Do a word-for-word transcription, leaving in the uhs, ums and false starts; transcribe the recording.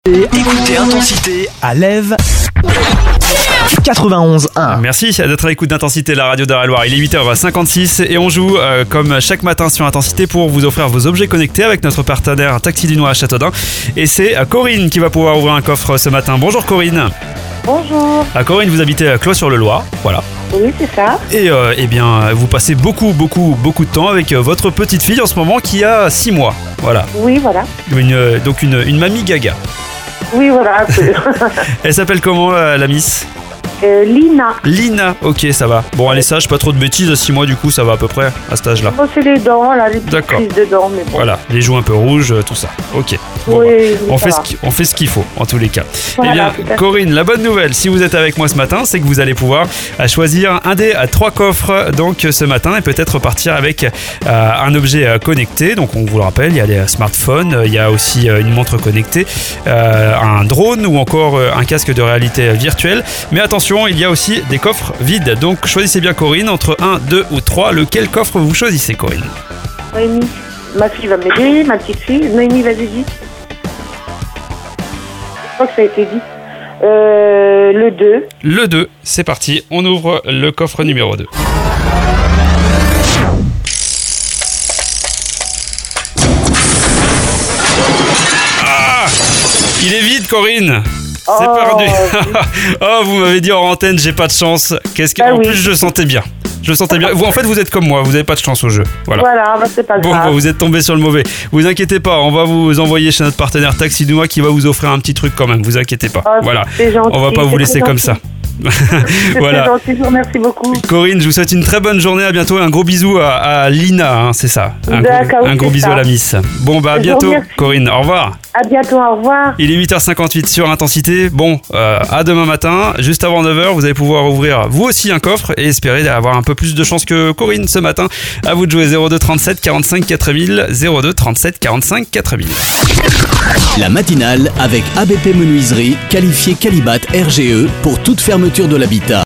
Écoutez Intensité à Lève quatre-vingt-onze un. Merci d'être à l'écoute d'Intensité, la radio d'Eure-et-Loir. Il est huit heures cinquante-six et on joue euh, comme chaque matin sur Intensité pour vous offrir vos objets connectés avec notre partenaire Taxi du Noir à Châteaudun. Et c'est euh, Corinne qui va pouvoir ouvrir un coffre ce matin. Bonjour Corinne. Bonjour. Ah, Corinne, vous habitez à Clos-sur-le-Loir, voilà. Oui, c'est ça. Et euh, eh bien, vous passez beaucoup, beaucoup, beaucoup de temps avec euh, votre petite fille en ce moment qui a six mois. Voilà. Oui, voilà. Une, euh, donc une, une mamie gaga. Oui, voilà, un peu. Elle s'appelle comment la, la miss ? Euh, Lina. Lina, ok, ça va. Bon, elle est sage, pas trop de bêtises à six mois, du coup, ça va à peu près à cet âge-là. Bon, c'est les dents, là, les petites D'accord. crises de dents, mais bon. Voilà, les joues un peu rouges, tout ça. Ok. Bon, Oui, bah, oui, on, ça fait va. ce qui- on fait ce qu'il faut, en tous les cas. Voilà, eh bien, tout à fait. Corinne, la bonne nouvelle, si vous êtes avec moi ce matin, c'est que vous allez pouvoir euh, choisir un des euh, trois coffres donc ce matin et peut-être repartir avec euh, un objet euh, connecté. Donc, on vous le rappelle, il y a les smartphones, euh, il y a aussi euh, une montre connectée, euh, un drone ou encore euh, un casque de réalité virtuelle. Mais attention, il y a aussi des coffres vides. Donc, choisissez bien, Corinne, entre un, deux ou trois. Lequel coffre vous choisissez, Corinne ? Noémie. Ma fille va m'aider, ma petite fille. Noémie, vas-y, dis. Je crois que ça a été dit. Euh, le deux. Le deux, c'est parti, on ouvre le coffre numéro deux. Ah, il est vide, Corinne. C'est Oh, perdu. Oh, vous m'avez dit en antenne, j'ai pas de chance. Qu'est-ce que... Ah en oui. plus, je le sentais bien. Je le sentais bien. Vous, en fait, vous êtes comme moi, vous avez pas de chance au jeu. Voilà. Voilà, bah, c'est pas Bon, grave. bah, vous êtes tombé sur le mauvais. Vous inquiétez pas, on va vous envoyer chez notre partenaire Taxi du Noir qui va vous offrir un petit truc quand même. Vous inquiétez pas. Oh, Voilà. c'est gentil, On va pas vous c'est laisser très comme gentil. ça. C'est Voilà. très gentil, je vous remercie beaucoup. Corinne, je vous souhaite une très bonne journée. À bientôt. Un gros bisou à, à Lina, hein, c'est ça. Un D'accord, gros, un oui, gros c'est bisou ça. à la miss. Bon, bah à Je vous bientôt, remercie. Corinne. Au revoir. À bientôt, au revoir. Il est huit heures cinquante-huit sur Intensité. Bon, euh, à demain matin. Juste avant neuf heures, vous allez pouvoir ouvrir vous aussi un coffre et espérer avoir un peu plus de chance que Corinne ce matin. À vous de jouer zéro deux trente-sept quarante-cinq quatre mille. zéro deux trente-sept quarante-cinq quatre mille. La matinale avec A B P Menuiserie, qualifié Qualibat R G E pour toute fermeture de l'habitat.